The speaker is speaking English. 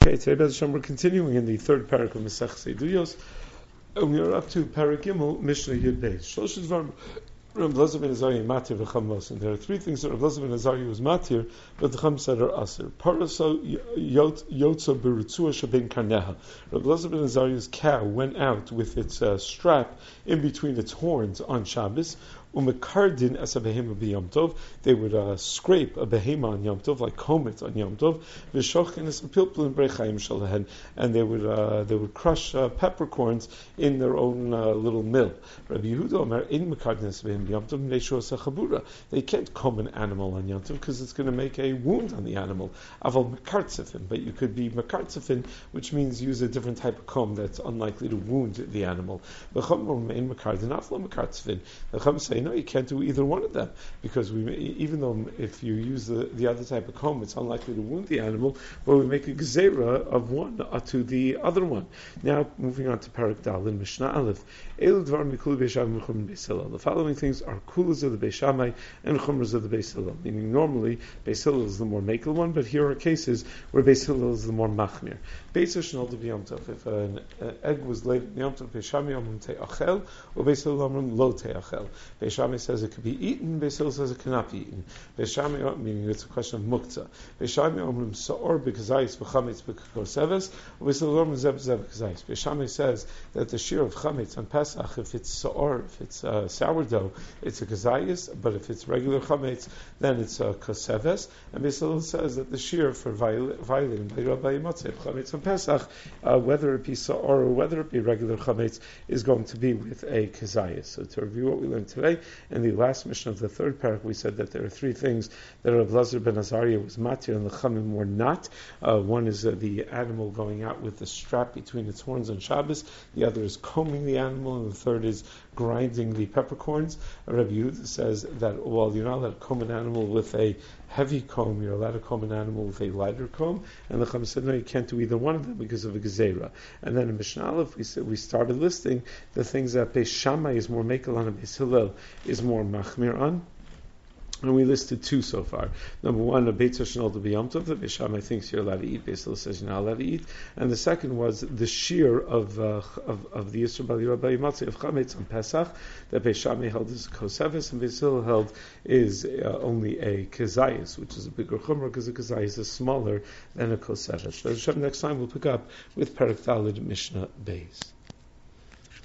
Okay, today Bez Hashem, we're continuing in the third parak of Masech Seiduyos, and we are up to Parak Gimel, Mishnah Yud Beis. Shlosh Dvarim, Rav Elazar ben Azariah matir v'cham mosin. There are three things that Rav Elazar ben Azariah was matir, but the Chum said are aser. Paraso yotza berutzua shabin karneha. Rav Elazar ben Azariah's cow went out with its strap in between its horns on Shabbos. Umekardin as a behema b'Yom Tov. They would scrape a behema on Yom Tov, like comb it on Yom Tov. V'shochin as a pilpul brechayim shalahen, and they would crush peppercorns in their own little mill. Rabbi Yehuda Omer in mekardin as a behema b'Yom Tov neishu as a chabura. They can't comb an animal on Yom Tov because it's going to make a wound on the animal. Aval mekartzefin, but you could be mekartzefin, which means use a different type of comb that's unlikely to wound the animal. V'cham in mekardin aflo mekartzefin. The Chum say no, you can't do either one of them because even though if you use the other type of comb, it's unlikely to wound the animal, but we make a gezerah of one to the other one. Now, moving on to Parak Dal in Mishnah Aleph. The following things are kulas of the Beis Shammai and chumras of the Beis Hillel. Meaning, normally Beis Hillel is the more makel one, but here are cases where Beis Hillel is the more machmir. Beis Hillel to Yom Tov. If an egg was laid in Yom Tov, Beis Shammai omrim te'achel, or Beis Hillel omrim lo te'achel. Beis Shammai says it could be eaten. Beis Hillel says it cannot be eaten. Beis Shammai, meaning it's a question of muktzah. Beis Shammai omrim sa'or b'kazayis v'chametz b'kakoseves, or Beis Hillel omrim zev zev b'kazayis. Beis Shammai says that the shear of chametz on Pesach, if it's sa'or, if it's sourdough, it's a kazayis, but if it's regular chametz, then it's a koseves. And Beis Hillel says that the shear for violating by Rabbi Yimatzeh chametz on Pesach, whether it be sa'or or whether it be regular chametz, is going to be with a kazayis. So to review what we learned today, in the last mission of the third parak, we said that there are three things that Rav Elazar ben Azariah was matir and the Chamim were not. One is the animal going out with the strap between its horns on Shabbos. The other is combing the animal, and the third is grinding the peppercorns. Rabbi Yehuda says that while you're not allowed to comb an animal with a heavy comb, you're allowed to comb an animal with a lighter comb. And the Chum said, no, you can't do either one of them because of a gezerah. And then in Mishnah Aleph, we started listing the things that Beis Shammai is more mekel on and Beis Hillel is more machmir on. And we listed two so far. Number one, a Beit Hashanah to be Yom Tov, that Beis Shammai thinks you're allowed to eat, Beis Hillel says you're not allowed to eat. And the second was the shear of the Yisro Bali Rabbi Yimatzeh of Chametz on Pesach, that Beis Shammai held is Koseves, and Beis Hillel held is only a Kezayis, which is a bigger Chumrah, because a Kezayis is smaller than a Koseves. Next time we'll pick up with Parak Daled Mishnah Beis.